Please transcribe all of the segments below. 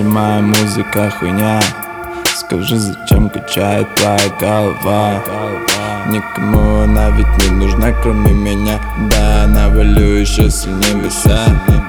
Если моя музыка хуйня, скажи, зачем качает твоя голова? Никому она ведь не нужна, кроме меня. Да, навалю еще сильнее беса.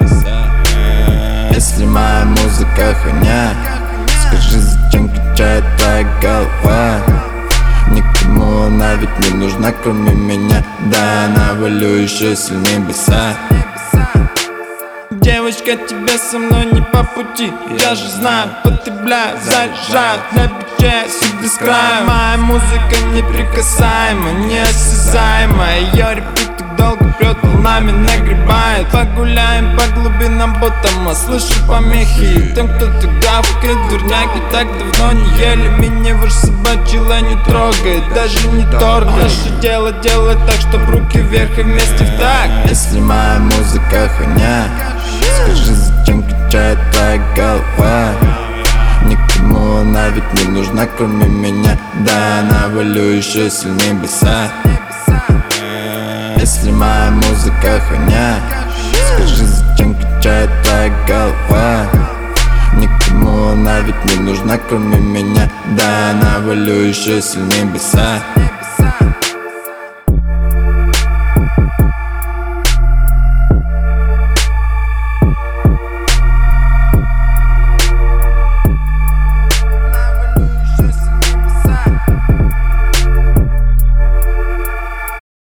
Если моя музыка хуйня, скажи, зачем качает твоя голова? Никому она ведь не нужна, кроме меня. Да, навалю еще сильнее беса. Девочка, тебе со мной не по пути. Я же знаю, потребляю, заряжаю на биче сюда с края. Моя музыка неприкасаема, неосязаема. Ее репит так долго прет, волнами нагребает. Погуляем по глубинам ботома, слышу помехи. Тем, кто тогда выкрит дурняки, так давно не ели. Меня ваш собачила не трогает, даже не торгает. Наше дело делать так, чтоб руки вверх и вместе в так. Если моя музыка хуйня, скажи, зачем качает твоя голова? Никому она ведь не нужна, кроме меня. Да, навалю еще сильнее беса. Если моя музыка хуйня, скажи, зачем качает твоя голова? Никому она ведь не нужна, кроме меня. Да, навалю еще сильнее беса.